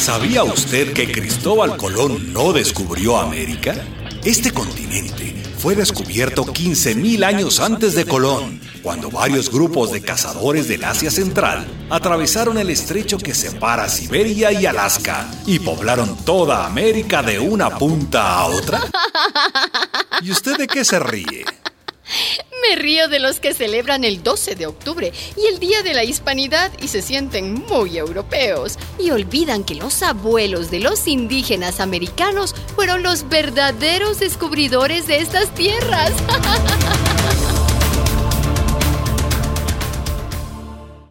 ¿Sabía usted que Cristóbal Colón no descubrió América? Este continente fue descubierto 15.000 años antes de Colón, cuando varios grupos de cazadores del Asia Central atravesaron el estrecho que separa Siberia y Alaska y poblaron toda América de una punta a otra. ¿Y usted de qué se ríe? Me río de los que celebran el 12 de octubre y el Día de la Hispanidad y se sienten muy europeos y olvidan que los abuelos de los indígenas americanos fueron los verdaderos descubridores de estas tierras.